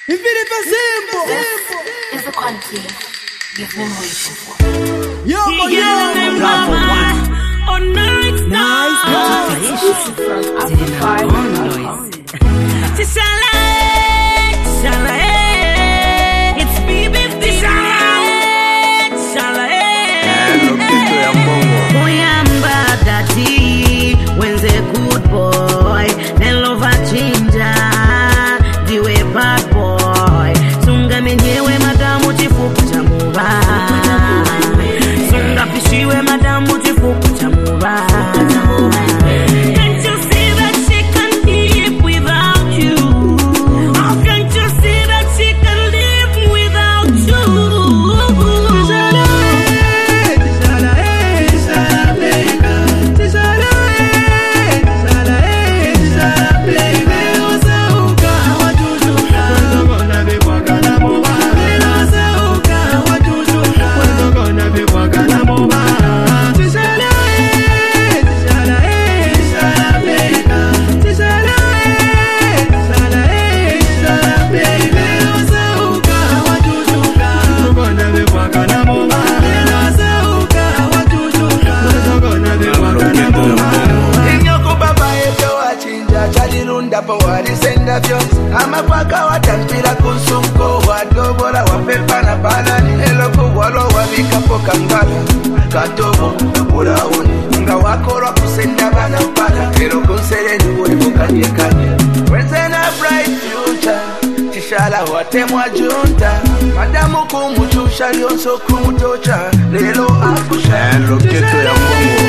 Infinite simple. This is the quality you've been waiting for. Yo, Oh, nice. It's BB. When's a good boy? Then love a ginger. Diwe bad boy. Sunga menyewe madamu chifuku cha muba. Sunga pishiwe madamu chifuku cha muba. Can't you see that she can live without you? Oh, can't you see that she can live without you? Amapaka watampira kusunko wadobola wapepa na banani eloko walo wabikapo kangala katobo nabulauni nga wakorwa kusenda bana mpala eloko nsereni webukanye kanye wezena bright future tishala watemwa junta madamu kumuchusha lyonso kumutocha lelo akusha loketo ya mbongo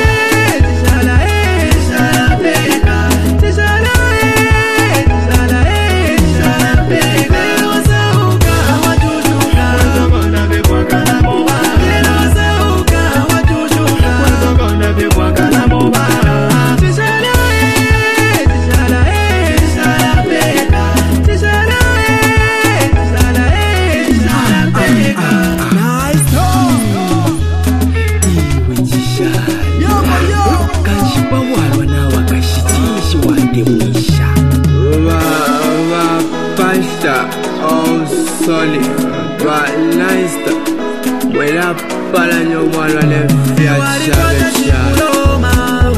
solid, but nice. When I para nyo mwana le fiacha Iwari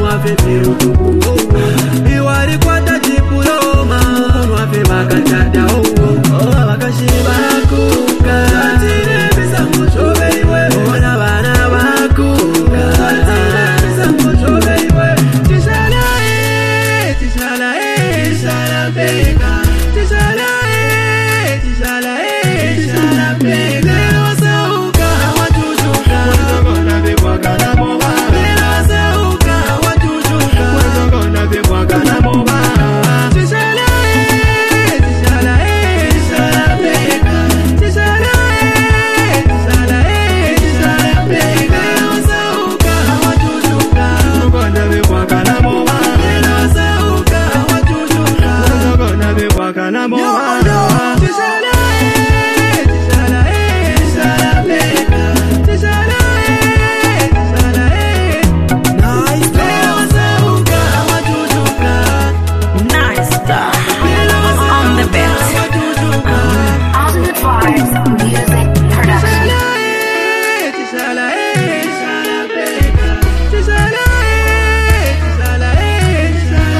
kwata jipuloma Wafe wakachada wakashiba kuka Tine pisa mchobe iwe Ona wana wakuka Tine pisa mchobe iwe Tishala shala beka Tishala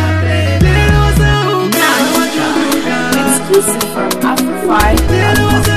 Exclusive from Afro 5.